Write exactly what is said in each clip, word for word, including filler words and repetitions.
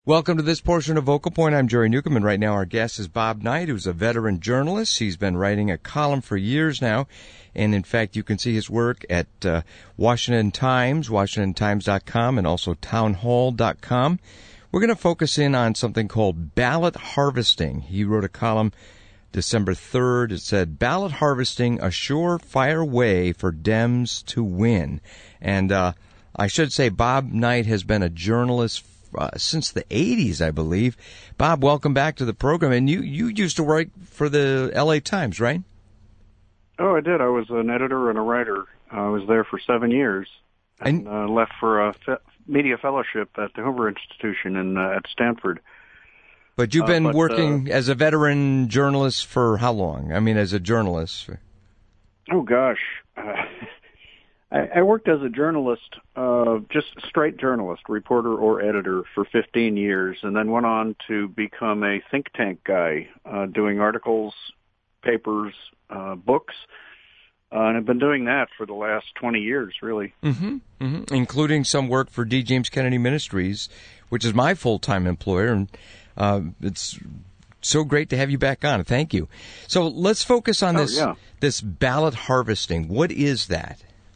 Welcome to this portion of Vocal Point. I'm Jerry Newcomb, and right now our guest is Bob Knight, who's a veteran journalist. He's been writing a column for years now, and in fact, you can see his work at uh, Washington Times, washington times dot com, and also townhall dot com. We're going to focus in on something called ballot harvesting. He wrote a column December third. It said, "Ballot harvesting, a surefire way for Dems to win." And uh, I should say Bob Knight has been a journalist Uh, since the eighties, I believe. Bob, welcome back to the program. And you, you used to write for the L A Times, right? Oh, I did. I was an editor and a writer. I was there for seven years and, and uh, left for a fe- media fellowship at the Hoover Institution in uh, at Stanford. But you've been uh, but, working uh, as a veteran journalist for how long? I mean, as a journalist. Oh, gosh. Uh, I, I worked as a journalist, uh, just straight journalist, reporter or editor for fifteen years, and then went on to become a think tank guy, uh, doing articles, papers, uh, books, uh, and I've been doing that for the last twenty years, really. Mm-hmm, mm-hmm. Including some work for D. James Kennedy Ministries, which is my full-time employer, and uh, it's so great to have you back on. Thank you. So let's focus on oh, this yeah. this ballot harvesting. What is that?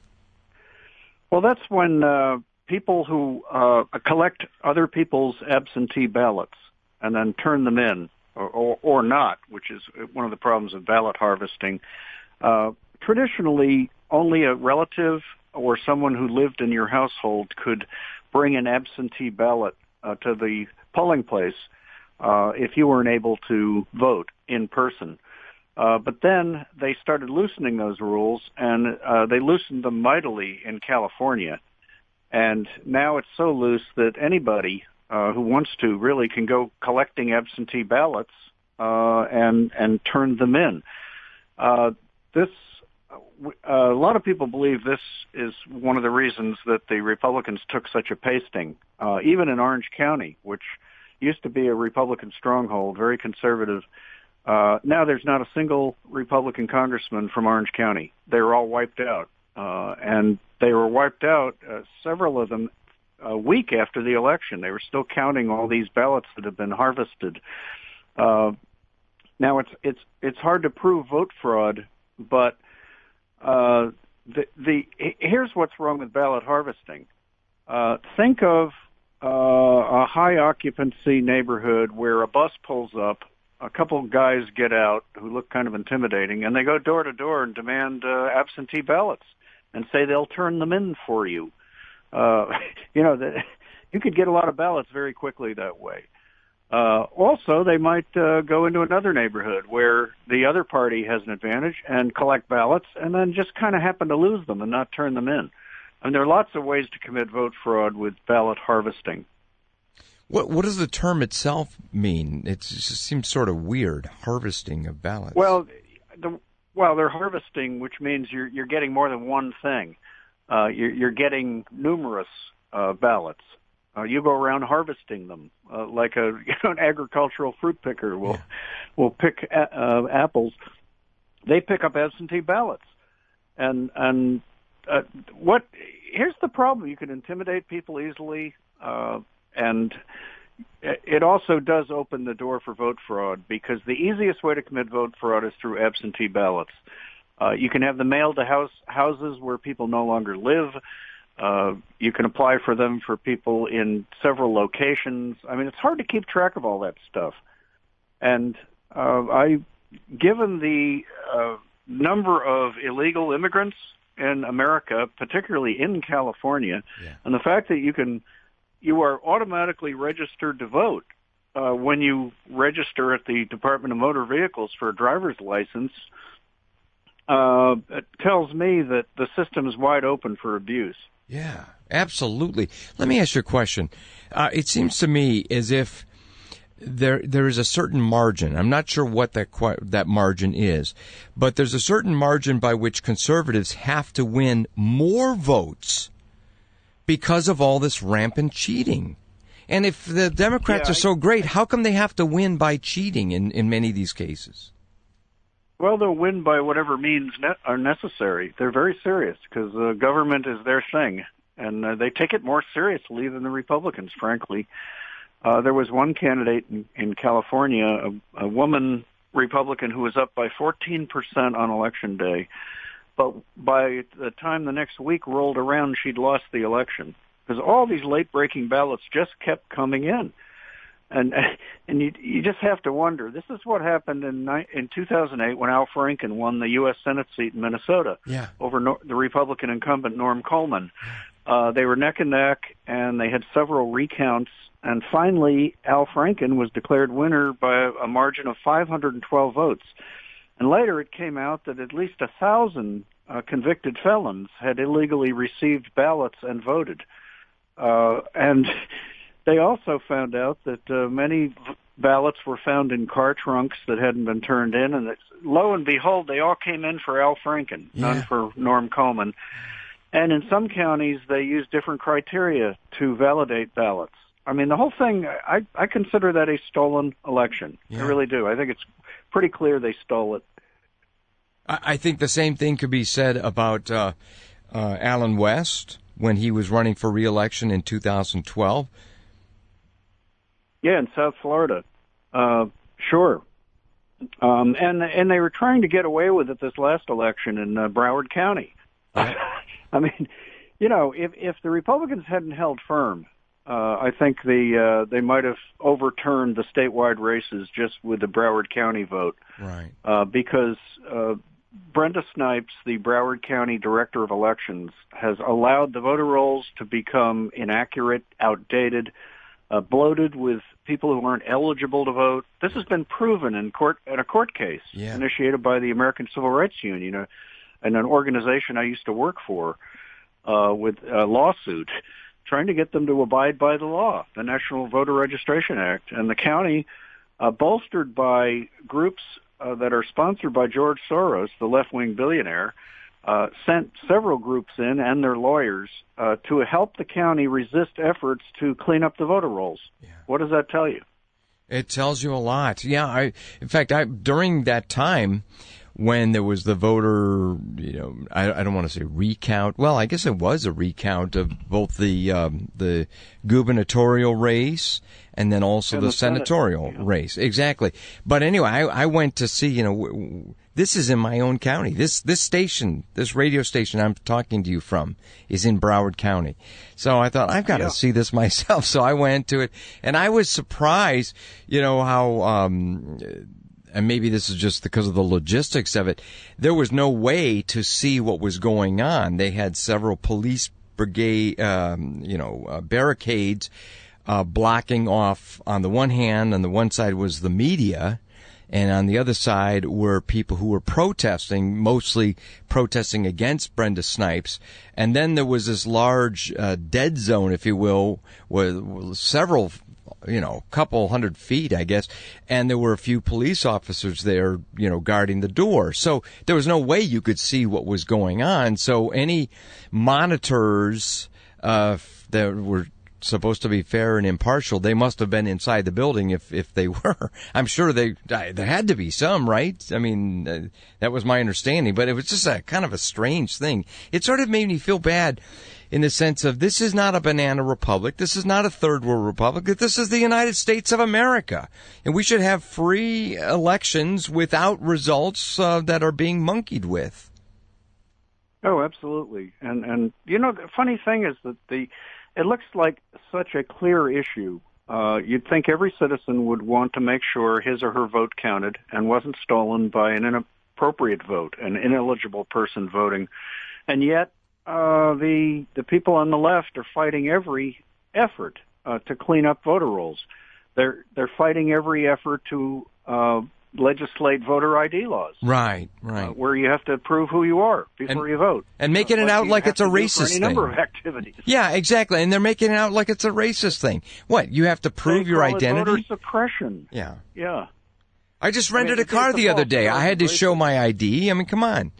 Well, that's when uh, people who uh, collect other people's absentee ballots and then turn them in, or, or, or not, which is one of the problems of ballot harvesting. Uh, traditionally, only a relative or someone who lived in your household could bring an absentee ballot uh, to the polling place uh, if you weren't able to vote in person. Uh, but then they started loosening those rules, and uh, they loosened them mightily in California. And now it's so loose that anybody uh, who wants to really can go collecting absentee ballots uh, and and turn them in. Uh, this uh, a lot of people believe this is one of the reasons that the Republicans took such a pasting, uh, even in Orange County, which used to be a Republican stronghold, very conservative. Uh, now there's not a single Republican congressman from Orange County. They were all wiped out. Uh, and they were wiped out, uh, several of them, a week after the election. They were still counting all these ballots that have been harvested. Uh, now it's, it's, it's hard to prove vote fraud, but, uh, the, the, here's what's wrong with ballot harvesting. Uh, think of, uh, a high occupancy neighborhood where a bus pulls up, a couple of guys get out who look kind of intimidating, and they go door to door and demand uh, absentee ballots and say they'll turn them in for you. Uh, you know, the, you could get a lot of ballots very quickly that way. Uh, also, they might uh, go into another neighborhood where the other party has an advantage and collect ballots and then just kind of happen to lose them and not turn them in. And there are lots of ways to commit vote fraud with ballot harvesting. What what does the term itself mean? It just seems sort of weird, harvesting of ballots. Well, the, well, they're harvesting, which means you're you're getting more than one thing. Uh, you're, you're getting numerous uh, ballots. Uh, you go around harvesting them, uh, like a you know, an agricultural fruit picker will yeah. will pick a, uh, apples. They pick up absentee ballots, and and uh, what? Here's the problem: you can intimidate people easily. Uh, And it also does open the door for vote fraud, because the easiest way to commit vote fraud is through absentee ballots. Uh, you can have them mailed to house, houses where people no longer live. Uh, you can apply for them for people in several locations. I mean, it's hard to keep track of all that stuff. And uh, I, given the uh, number of illegal immigrants in America, particularly in California, yeah. and the fact that you can you are automatically registered to vote uh, when you register at the Department of Motor Vehicles for a driver's license. Uh, it tells me that the system is wide open for abuse. Yeah, absolutely. Let me ask you a question. Uh, it seems to me as if there there is a certain margin. I'm not sure what that that margin is, but there's a certain margin by which conservatives have to win more votes because of all this rampant cheating. And if the Democrats yeah, are so great, how come they have to win by cheating in, in many of these cases? Well, they'll win by whatever means ne- are necessary. They're very serious because uh, government is their thing, and uh, they take it more seriously than the Republicans, frankly. Uh, there was one candidate in, in California, a, a woman Republican, who was up by fourteen percent on Election Day. But by the time the next week rolled around, she'd lost the election because all these late-breaking ballots just kept coming in. And and you you just have to wonder. This is what happened in in two thousand eight when Al Franken won the U S Senate seat in Minnesota yeah. over no, the Republican incumbent Norm Coleman. Uh, they were neck and neck, and they had several recounts. And finally, Al Franken was declared winner by a margin of five hundred twelve votes. And later, it came out that at least a thousand uh, convicted felons had illegally received ballots and voted. Uh, and They also found out that uh, many ballots were found in car trunks that hadn't been turned in, and that, lo and behold, they all came in for Al Franken, yeah. none for Norm Coleman. And in some counties, they used different criteria to validate ballots. I mean, the whole thing, I, I consider that a stolen election. Yeah. I really do. I think it's pretty clear they stole it. I, I think the same thing could be said about uh, uh, Allen West when he was running for re-election in two thousand twelve. Yeah, in South Florida. Uh, sure. Um, and and they were trying to get away with it this last election in uh, Broward County. Yeah. I mean, you know, if if the Republicans hadn't held firm, uh, I think the uh, they might have overturned the statewide races just with the Broward County vote. Right. Uh, because uh, Brenda Snipes, the Broward County Director of Elections, has allowed the voter rolls to become inaccurate, outdated, Uh, bloated with people who aren't eligible to vote. This has been proven in court in a court case yeah. initiated by the American Civil Rights Union, uh, and an organization I used to work for, uh, with a lawsuit trying to get them to abide by the law, the National Voter Registration Act. And the county, uh, bolstered by groups uh, that are sponsored by George Soros, the left-wing billionaire, Uh, sent several groups in and their lawyers uh, to help the county resist efforts to clean up the voter rolls. Yeah. What does that tell you? It tells you a lot. Yeah, I, in fact, I during that time when there was the voter, you know, I, I don't want to say recount. Well, I guess it was a recount of both the um, the gubernatorial race and then also and the, the senatorial Senate, yeah. race. Exactly. But anyway, I, I went to see, you know, w- w- this is in my own county. This this station, this radio station I'm talking to you from is in Broward County. So I thought, I've got yeah. to see this myself. So I went to it, and I was surprised, you know, how, um, and maybe this is just because of the logistics of it, there was no way to see what was going on. They had several police brigade, um, you know, uh, barricades uh, blocking off on the one hand. On the one side was the media, and on the other side were people who were protesting, mostly protesting against Brenda Snipes. And then there was this large uh, dead zone, if you will, with, with several, you know, couple hundred feet, I guess. And there were a few police officers there, you know, guarding the door. So there was no way you could see what was going on. So any monitors uh, that were supposed to be fair and impartial, they must have been inside the building if if they were. I'm sure they there had to be some, right? I mean, uh, that was my understanding, but it was just a kind of a strange thing. It sort of made me feel bad in the sense of, this is not a banana republic, this is not a third world republic, this is the United States of America, and we should have free elections without results uh, that are being monkeyed with. Oh, absolutely. And and you know, the funny thing is that the it looks like such a clear issue. Uh, you'd think every citizen would want to make sure his or her vote counted and wasn't stolen by an inappropriate vote, an ineligible person voting. And yet, uh, the the people on the left are fighting every effort uh, to clean up voter rolls. They're they're fighting every effort to uh, legislate voter I D laws. Right, right. Uh, where you have to prove who you are before and, you vote. And making uh, it out like it's a racist racist thing. Any number of activities. Yeah, exactly. And they're making it out like it's a racist thing. What, you have to prove they your call identity? It voter suppression. Yeah. Yeah. I just rented I mean, a car the other day. I had to racist. show my I D. I mean, come on.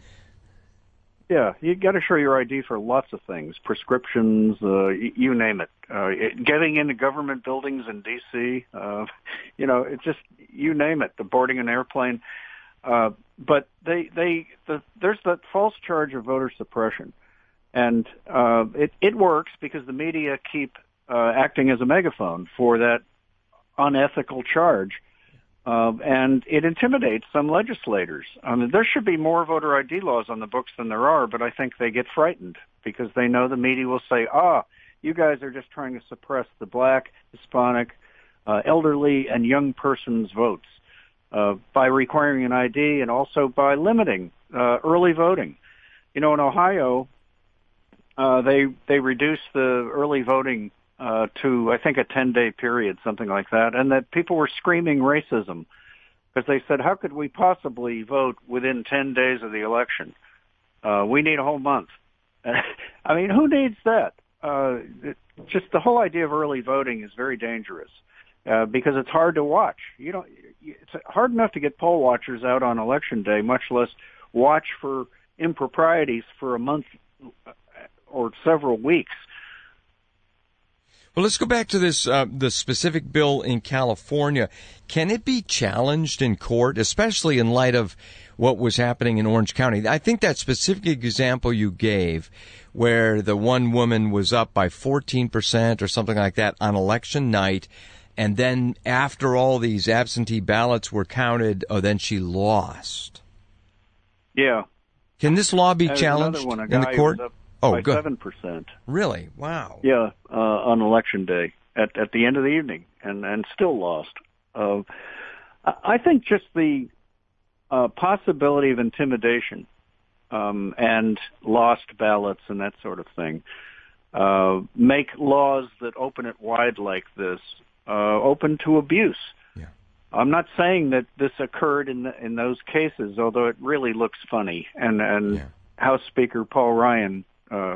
Yeah, you got to show your I D for lots of things, prescriptions, uh, you, you name it. Uh, it. Getting into government buildings in D C, uh, you know, it's just, you name it, the boarding an airplane. Uh, but they, they, the, there's that false charge of voter suppression. And uh, it, it works because the media keep uh, acting as a megaphone for that unethical charge. Uh, and it intimidates some legislators. I mean, there should be more voter I D laws on the books than there are, but I think they get frightened because they know the media will say, ah, you guys are just trying to suppress the black, Hispanic, uh, elderly, and young person's votes uh, by requiring an I D and also by limiting uh, early voting. You know, in Ohio, uh, they they reduced the early voting Uh, to, I think, a ten-day period, something like that, and that people were screaming racism because they said, how could we possibly vote within ten days of the election? Uh, we need a whole month. I mean, who needs that? Uh, it, just the whole idea of early voting is very dangerous uh, because it's hard to watch. You don't. It's hard enough to get poll watchers out on election day, much less watch for improprieties for a month or several weeks. Well, let's go back to this, uh, the specific bill in California. Can it be challenged in court, especially in light of what was happening in Orange County? I think that specific example you gave, where the one woman was up by fourteen percent or something like that on election night, and then after all these absentee ballots were counted, oh, then she lost. Yeah. Can this law be There's challenged one, in the court? Oh, by good. seven percent. Really? Wow. Yeah, uh, on election day at, at the end of the evening, and, and still lost. Uh, I think just the uh, possibility of intimidation um, and lost ballots and that sort of thing uh, make laws that open it wide like this uh, open to abuse. Yeah. I'm not saying that this occurred in the, in those cases, although it really looks funny. And, and yeah. House Speaker Paul Ryan Uh,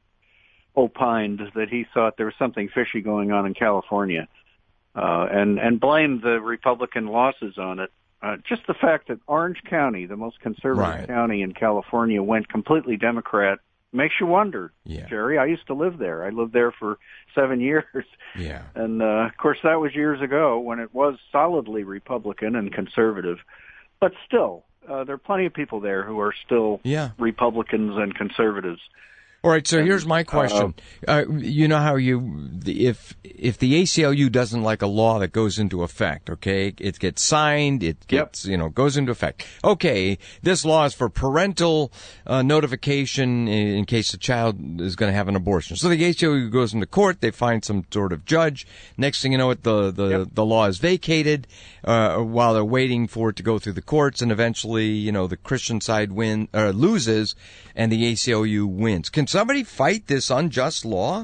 opined that he thought there was something fishy going on in California, uh, and and blamed the Republican losses on it. Uh, just the fact that Orange County, the most conservative right. county in California, went completely Democrat makes you wonder, yeah. Jerry. I used to live there. I lived there for seven years. Yeah. And, uh, of course, that was years ago when it was solidly Republican and conservative. But still, uh, there are plenty of people there who are still yeah. Republicans and conservatives. All right, so here's my question. Uh, you know how you, if if the A C L U doesn't like a law that goes into effect, okay, it gets signed, it gets, yep. you know, goes into effect. Okay, this law is for parental uh, notification in, in case a child is going to have an abortion. So the A C L U goes into court, they find some sort of judge. Next thing you know, it the the, yep. the law is vacated uh, while they're waiting for it to go through the courts, and eventually, you know, the Christian side win uh, loses, and the A C L U wins. Can somebody fight this unjust law?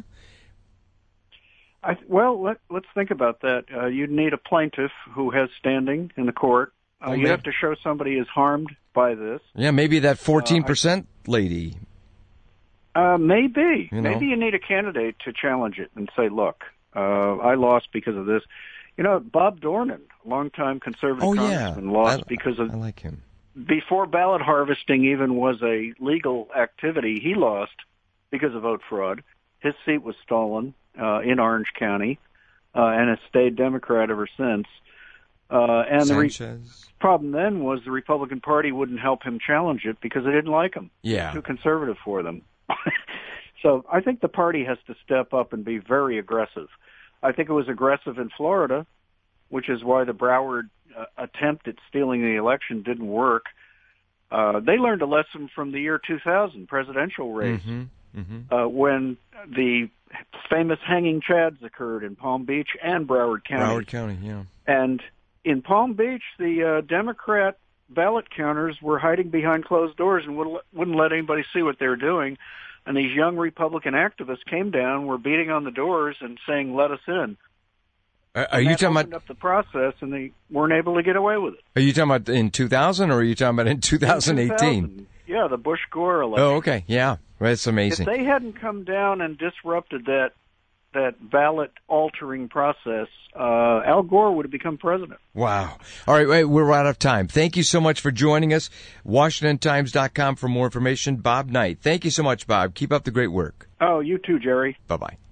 I, well, let, let's think about that. Uh, you'd need a plaintiff who has standing in the court. Uh, oh, you have to show somebody is harmed by this. Yeah, maybe that fourteen percent uh, lady. Uh, maybe. You know? Maybe you need a candidate to challenge it and say, look, uh, I lost because of this. You know, Bob Dornan, longtime conservative oh, congressman, yeah. lost I, because of... I like him. Before ballot harvesting even was a legal activity, he lost because of vote fraud. His seat was stolen uh, in Orange County uh, and has stayed Democrat ever since. Uh, and Sanchez. the re- problem then was the Republican Party wouldn't help him challenge it because they didn't like him. Yeah. Too conservative for them. So I think the party has to step up and be very aggressive. I think it was aggressive in Florida, which is why the Broward uh, attempt at stealing the election didn't work. Uh, they learned a lesson from the year two thousand presidential race mm-hmm, mm-hmm. Uh, when the famous hanging chads occurred in Palm Beach and Broward County. Broward County, yeah. And in Palm Beach, the uh, Democrat ballot counters were hiding behind closed doors and wouldn't, wouldn't let anybody see what they were doing. And these young Republican activists came down, were beating on the doors and saying, let us in. Are, are you talking about up the process, and they weren't able to get away with it? Are you talking about in two thousand, or are you talking about in two thousand eighteen? In two thousand, yeah, the Bush Gore election. Oh, okay, yeah, that's amazing. If they hadn't come down and disrupted that that ballot altering process, uh, Al Gore would have become president. Wow! All right, wait, we're out of time. Thank you so much for joining us. Washington Times dot com for more information. Bob Knight. Thank you so much, Bob. Keep up the great work. Oh, you too, Jerry. Bye bye.